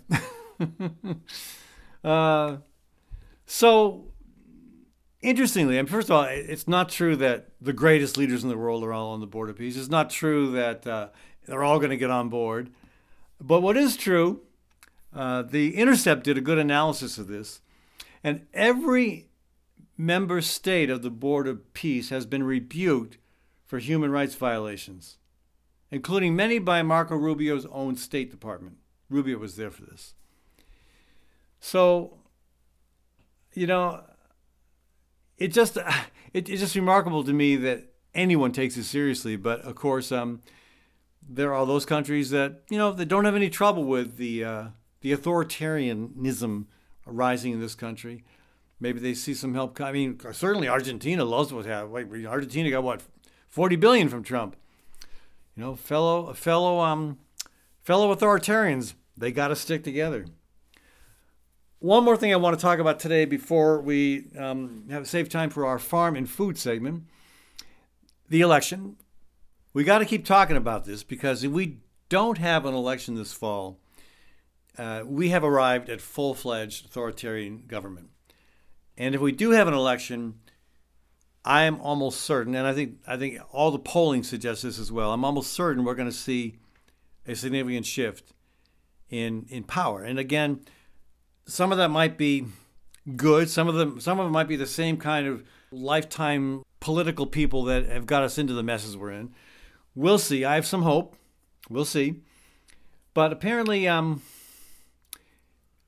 uh, so, interestingly, I mean, first of all, it's not true that the greatest leaders in the world are all on the Board of Peace. It's not true that uh, they're all going to get on board. But what is true, uh, The Intercept did a good analysis of this. And every member state of the Board of Peace has been rebuked for human rights violations, including many by Marco Rubio's own State Department. Rubio was there for this. So, you know, it just it, it's just remarkable to me that anyone takes it seriously. But of course, um, there are those countries that you know that don't have any trouble with the uh, the authoritarianism rising in this country. Maybe they see some help. I mean, certainly Argentina loves what have. Wait, Argentina got what, forty billion from Trump. You know, fellow fellow um fellow authoritarians, they got to stick together. One more thing I want to talk about today before we um, have save time for our farm and food segment. The election. We got to keep talking about this because if we don't have an election this fall, Uh, we have arrived at full-fledged authoritarian government. And if we do have an election, I am almost certain, and I think I think all the polling suggests this as well, I'm almost certain we're going to see a significant shift in in power. And again, some of that might be good. Some of them, some of it might be the same kind of lifetime political people that have got us into the messes we're in. We'll see. I have some hope. We'll see. But apparently, um,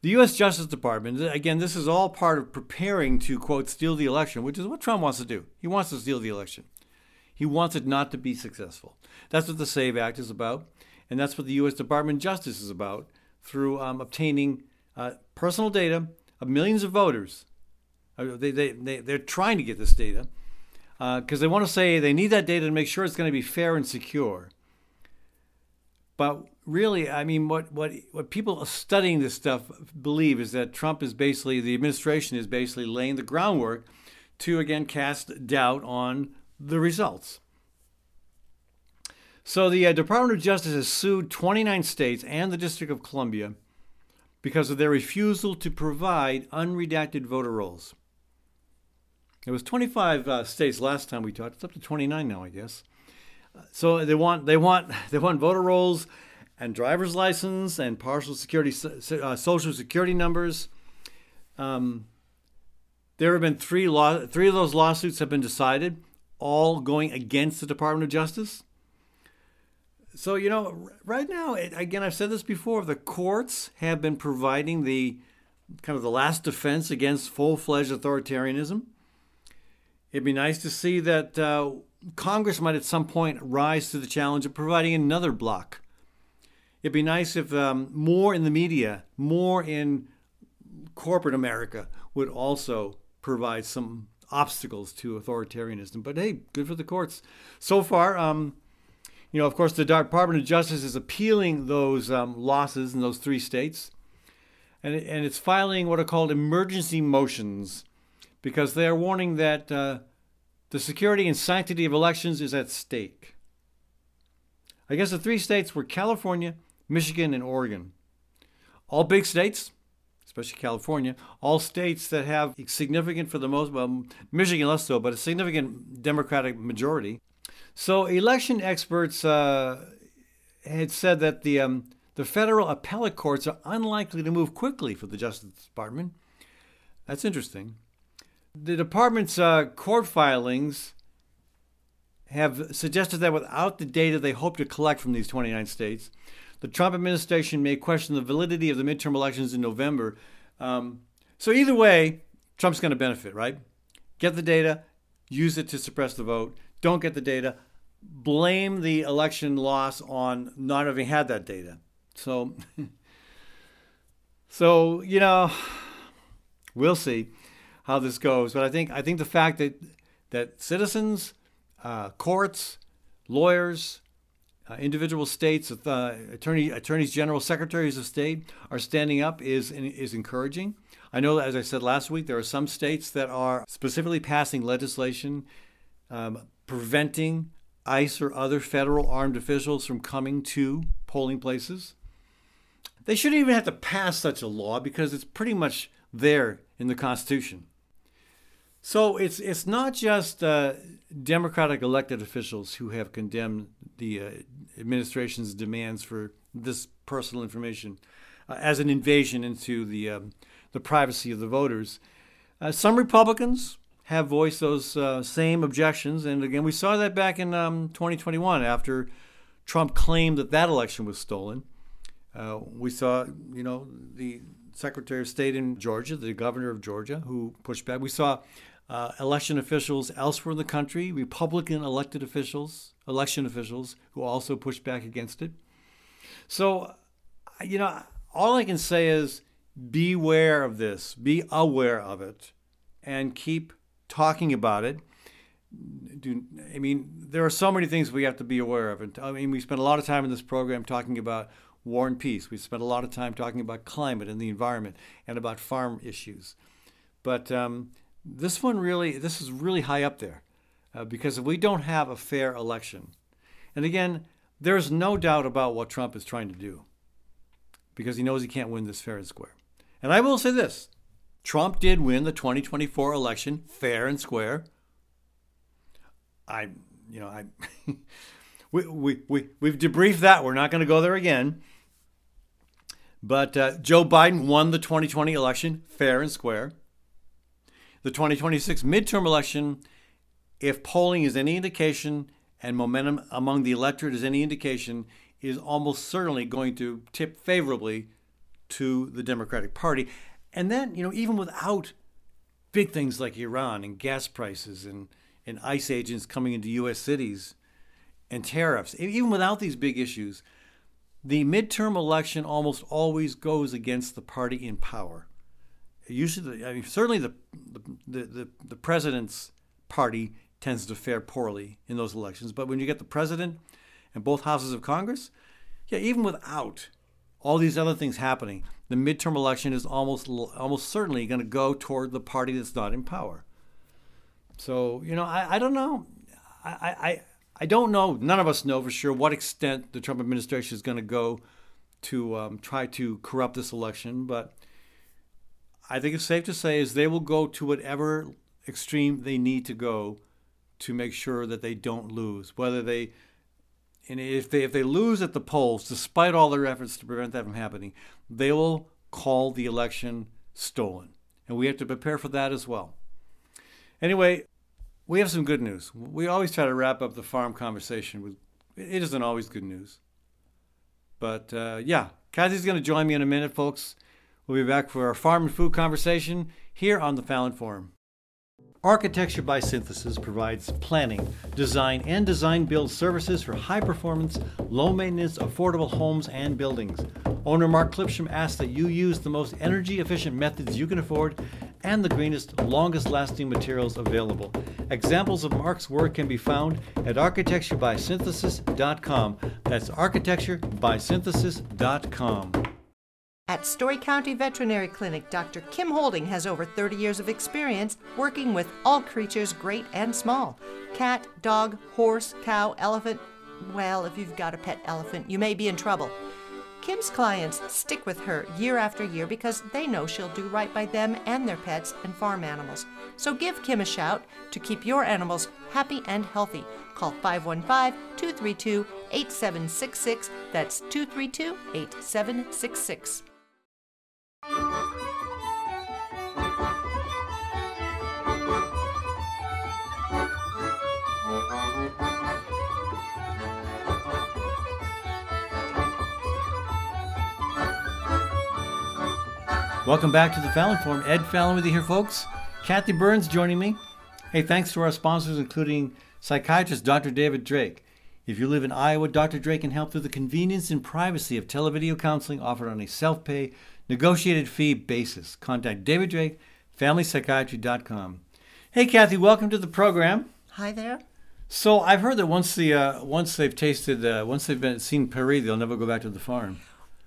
The U S Justice Department, again, this is all part of preparing to, quote, steal the election, which is what Trump wants to do. He wants to steal the election. He wants it not to be successful. That's what the SAVE Act is about, and that's what the U S Department of Justice is about, through um, obtaining uh, personal data of millions of voters. Uh, they, they, they, they're trying to get this data because uh, they want to say they need that data to make sure it's going to be fair and secure. But really, I mean, what, what, what people studying this stuff believe is that Trump is basically, the administration is basically laying the groundwork to, again, cast doubt on the results. So the uh, Department of Justice has sued twenty-nine states and the District of Columbia because of their refusal to provide unredacted voter rolls. It was twenty-five uh, states last time we talked. It's up to twenty-nine now, I guess. So they want they want they want voter rolls and driver's license and partial security uh, social security numbers. Um, there have been three law three of those lawsuits have been decided, all going against the Department of Justice. So, you know, right now, again, I've said this before, the courts have been providing the kind of the last defense against full-fledged authoritarianism. It'd be nice to see that uh, Congress might at some point rise to the challenge of providing another block. It'd be nice if um, more in the media, more in corporate America would also provide some obstacles to authoritarianism. But hey, good for the courts. So far, um, you know, of course, the Department of Justice is appealing those um, losses in those three states. And, it, and it's filing what are called emergency motions because they are warning that uh, the security and sanctity of elections is at stake. I guess the three states were California, Michigan, and Oregon. All big states, especially California, all states that have significant, for the most, well, Michigan less so, but a significant Democratic majority. So election experts uh, had said that the um, the federal appellate courts are unlikely to move quickly for the Justice Department. That's interesting. The department's uh, court filings have suggested that without the data they hope to collect from these twenty-nine states, the Trump administration may question the validity of the midterm elections in November. Um, so either way, Trump's going to benefit, right? Get the data, use it to suppress the vote. Don't get the data, blame the election loss on not having had that data. So, so you know, we'll see how this goes. But I think I think the fact that that citizens, uh, courts, lawyers, uh, individual states, uh, attorney, attorneys general, secretaries of state are standing up is is encouraging. I know, as I said last week, there are some states that are specifically passing legislation um, preventing ICE or other federal armed officials from coming to polling places. They shouldn't even have to pass such a law because it's pretty much there in the Constitution. So it's it's not just uh, Democratic elected officials who have condemned the uh, administration's demands for this personal information uh, as an invasion into the um, the privacy of the voters. Uh, some Republicans have voiced those uh, same objections. And again, we saw that back in um, twenty twenty-one after Trump claimed that that election was stolen. Uh, we saw, you know, the Secretary of State in Georgia, the governor of Georgia, who pushed back. We saw uh, election officials elsewhere in the country, Republican elected officials, election officials, who also pushed back against it. So, you know, all I can say is beware of this, be aware of it, and keep talking about it. Do, I mean, there are so many things we have to be aware of. And I mean, we spent a lot of time in this program talking about war and peace. We spent a lot of time talking about climate and the environment and about farm issues. But um, this one really, this is really high up there uh, because if we don't have a fair election, and again, there's no doubt about what Trump is trying to do because he knows he can't win this fair and square. And I will say this. Trump did win the twenty twenty-four election fair and square. I, you know, I, we, we, we, we've debriefed that. We're not going to go there again. But uh, Joe Biden won the twenty twenty election fair and square. The twenty twenty-six midterm election, if polling is any indication and momentum among the electorate is any indication, is almost certainly going to tip favorably to the Democratic Party. And then, you know, even without big things like Iran and gas prices and, and ICE agents coming into U S cities and tariffs, even without these big issues, the midterm election almost always goes against the party in power. Usually, I mean, certainly the the, the the president's party tends to fare poorly in those elections. But when you get the president and both houses of Congress, yeah, even without all these other things happening, the midterm election is almost almost certainly going to go toward the party that's not in power. So, you know, I, I don't know. I, I I don't know. None of us know for sure what extent the Trump administration is going to go to um, try to corrupt this election. But I think it's safe to say is they will go to whatever extreme they need to go to make sure that they don't lose. Whether they, and if they if they lose at the polls, despite all their efforts to prevent that from happening, they will call the election stolen, and we have to prepare for that as well. Anyway, we have some good news. We always try to wrap up the farm conversation with, it isn't always good news. But uh, yeah, Kathy's going to join me in a minute, folks. We'll be back for our farm and food conversation here on the Fallon Forum. Architecture by Synthesis provides planning, design, and design-build services for high-performance, low-maintenance, affordable homes and buildings. Owner Mark Clipsham asks that you use the most energy-efficient methods you can afford and the greenest, longest-lasting materials available. Examples of Mark's work can be found at architecture by synthesis dot com. That's architecture by synthesis dot com. At Story County Veterinary Clinic, Doctor Kim Holding has over thirty years of experience working with all creatures great and small. Cat, dog, horse, cow, elephant. Well, if you've got a pet elephant, you may be in trouble. Kim's clients stick with her year after year because they know she'll do right by them and their pets and farm animals. So give Kim a shout to keep your animals happy and healthy. Call five one five, two three two, eight seven six six. That's two three two, eight seven six six. Welcome back to the Fallon Forum. Ed Fallon with you here, folks. Kathy Burns joining me. Hey, thanks to our sponsors, including psychiatrist Doctor David Drake. If you live in Iowa, Doctor Drake can help through the convenience and privacy of televideo counseling offered on a self-pay, negotiated fee basis. Contact David Drake, family psychiatry dot com. Hey, Kathy, welcome to the program. Hi there. So I've heard that once the uh, once they've tasted, uh, once they've been seen Paris, they'll never go back to the farm.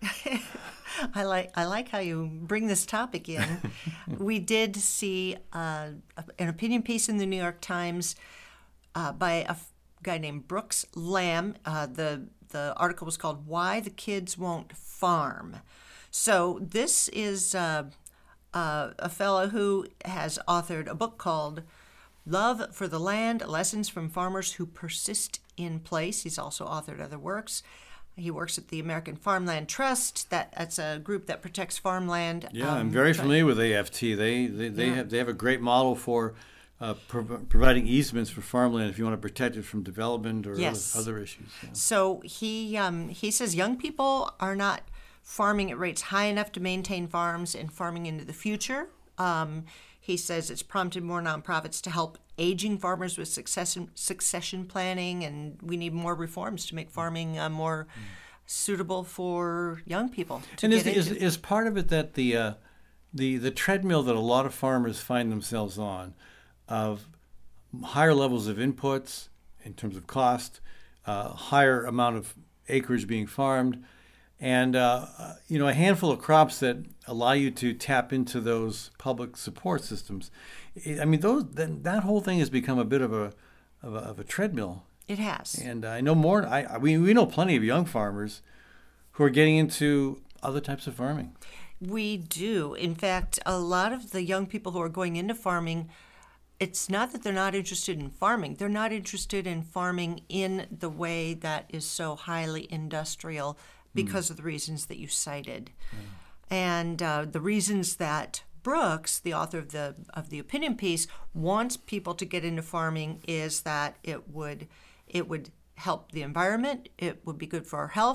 I like I like how you bring this topic in. We did see uh, an opinion piece in the New York Times uh, by a f- guy named Brooks Lamb. Uh, the the article was called "Why the Kids Won't Farm." So this is uh, uh, a fellow who has authored a book called "Love for the Land: Lessons from Farmers Who Persist in Place." He's also authored other works. He works at the American Farmland Trust. That that's a group that protects farmland. Yeah, um, I'm very familiar with A F T. They they, they Yeah. have they have a great model for uh, pro- providing easements for farmland if you want to protect it from development or Yes. other, other issues. Yeah. So he um, he says young people are not farming at rates high enough to maintain farms and farming into the future. Um, he says it's prompted more nonprofits to help aging farmers with succession succession planning, and we need more reforms to make farming uh, more mm. suitable for young people to and get is, into. is is part of it that the uh, the the treadmill that a lot of farmers find themselves on, of higher levels of inputs in terms of cost, uh, higher amount of acreage being farmed, and uh, you know a handful of crops that allow you to tap into those public support systems. I mean, those that, that whole thing has become a bit of a of a, of a treadmill. It has. And I know more. I we we know plenty of young farmers who are getting into other types of farming. We do. In fact, a lot of the young people who are going into farming, it's not that they're not interested in farming. They're not interested in farming in the way that is so highly industrial because mm. of the reasons that you cited. Mm. And uh, the reasons that Brooks, the author of the of the opinion piece, wants people to get into farming is that it would it would help the environment, it would be good for our health,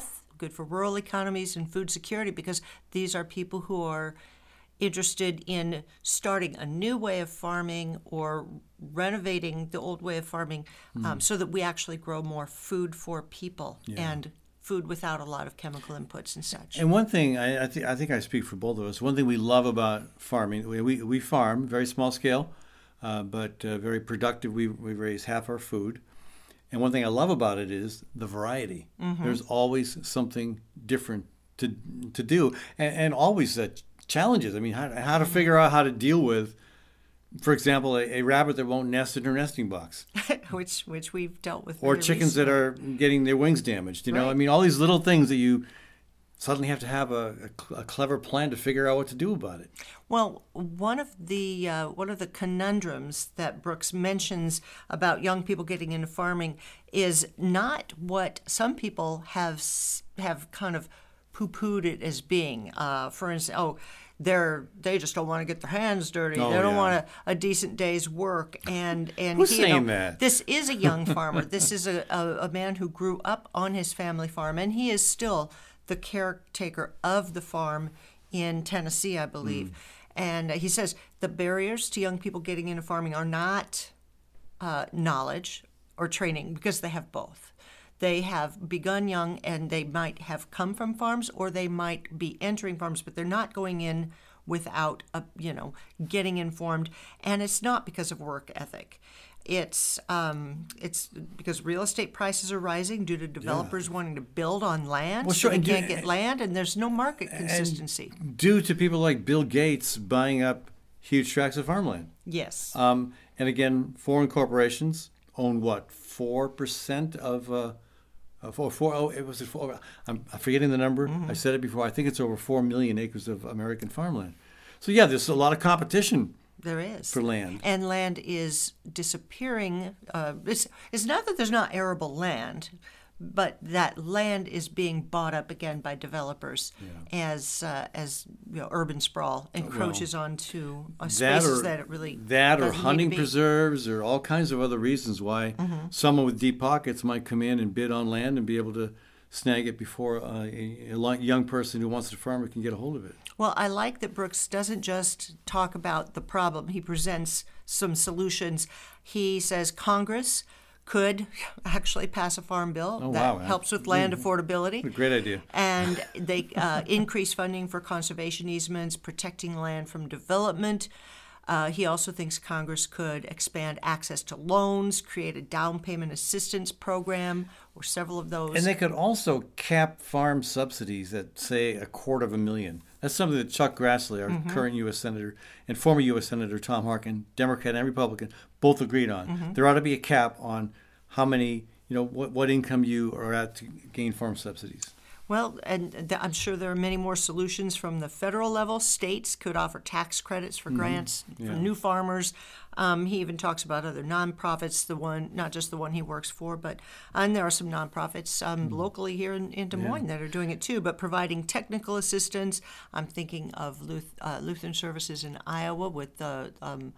good for rural economies and food security, because these are people who are interested in starting a new way of farming or renovating the old way of farming um, mm. so that we actually grow more food for people yeah. and food without a lot of chemical inputs and such. And one thing, I, I, th- I think I speak for both of us, one thing we love about farming, we, we, we farm, very small scale, uh, but uh, very productive. We, we raise half our food. And one thing I love about it is the variety. Mm-hmm. There's always something different to to do, and, and always uh, challenges. I mean, how, how to figure out how to deal with, for example, a, a rabbit that won't nest in her nesting box. which which we've dealt with. Or chickens recently. that are getting their wings damaged. You know, right. I mean, all these little things that you suddenly have to have a, a, a clever plan to figure out what to do about it. Well, one of the uh, one of the conundrums that Brooks mentions about young people getting into farming is not what some people have have kind of poo-pooed it as being. Uh, for instance, oh, they're they just don't want to get their hands dirty. Oh, they don't yeah. want a, a decent day's work. And and Who's he, you saying know, that? This is a young farmer. This is a, a, a man who grew up on his family farm, and he is still the caretaker of the farm in Tennessee, I believe. Mm. And he says the barriers to young people getting into farming are not uh, knowledge or training, because they have both. They have begun young, and they might have come from farms, or they might be entering farms, but they're not going in without, a, you know, getting informed. And it's not because of work ethic. It's um, it's because real estate prices are rising due to developers yeah. wanting to build on land, well, so sure, they and can't do, get land, and there's no market consistency. Due to people like Bill Gates buying up huge tracts of farmland. Yes. Um, and again, foreign corporations own what, four percent of uh, uh, four, four, oh, it was four, I'm, I'm forgetting the number. Mm-hmm. I said it before. I think it's over four million acres of American farmland. So yeah, there's a lot of competition. There is. For land. And land is disappearing. Uh, it's, it's not that there's not arable land, but that land is being bought up again by developers yeah. as uh, as you know, urban sprawl encroaches well, onto uh, spaces that, or, that it really that or hunting preserves or all kinds of other reasons why mm-hmm. someone with deep pockets might come in and bid on land and be able to snag it before uh, a, a young person who wants to farm it can get a hold of it. Well, I like that Brooks doesn't just talk about the problem. He presents some solutions. He says Congress could actually pass a farm bill oh, that wow, helps with land affordability. A great idea. And they uh, increase funding for conservation easements, protecting land from development. Uh, he also thinks Congress could expand access to loans, create a down payment assistance program, or several of those. And they could also cap farm subsidies at, say, a quarter of a million. That's something that Chuck Grassley, our mm-hmm. current U S Senator, and former U S Senator Tom Harkin, Democrat and Republican, both agreed on. Mm-hmm. There ought to be a cap on how many, you know, what, what income you are at to gain farm subsidies. Well, and th- I'm sure there are many more solutions from the federal level. States could offer tax credits for mm-hmm. grants yeah. for new farmers. Um, he even talks about other nonprofits, the one, not just the one he works for, but and there are some nonprofits um, mm-hmm. locally here in, in Des Moines yeah. that are doing it too, but providing technical assistance. I'm thinking of Luth- uh, Lutheran Services in Iowa with the um,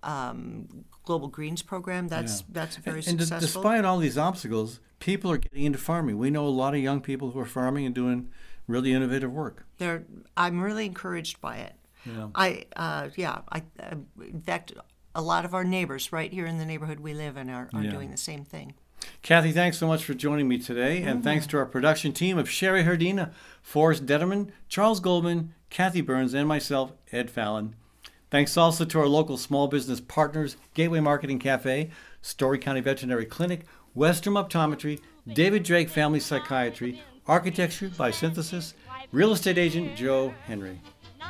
um, Global Greens program. That's yeah. that's very and, successful. And d- despite all these obstacles, people are getting into farming. We know a lot of young people who are farming and doing really innovative work. They're, I'm really encouraged by it. Yeah. I uh, yeah. I uh, in fact, a lot of our neighbors right here in the neighborhood we live in are, are yeah. doing the same thing. Kathy, thanks so much for joining me today, and mm-hmm. thanks to our production team of Sherry Herdina, Forrest Detterman, Charles Goldman, Kathy Burns, and myself, Ed Fallon. Thanks also to our local small business partners, Gateway Marketing Cafe, Story County Veterinary Clinic, Western Optometry, David Drake Family Psychiatry, Architecture by Synthesis, Real Estate Agent Joe Henry.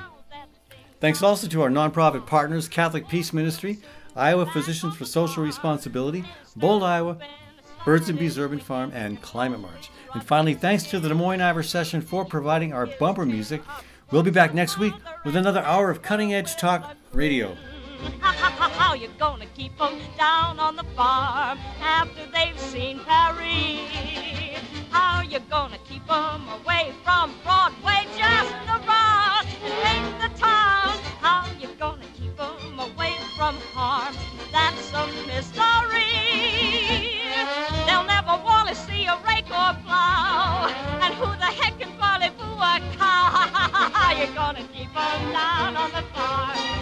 Thanks also to our nonprofit partners, Catholic Peace Ministry, Iowa Physicians for Social Responsibility, Bold, Iowa, Birds and Bees Urban Farm, and Climate March. And finally, thanks to the Des Moines Ivor Session for providing our bumper music. We'll be back next week with another hour of cutting-edge talk radio. How you gonna keep them down on the farm after they've seen Paris? How you gonna keep them away from Broadway just around and paint the town? How you gonna keep them away from harm? That's a mystery. They'll never want to see a rake or plow. And who the heck gonna keep 'em down on the farm?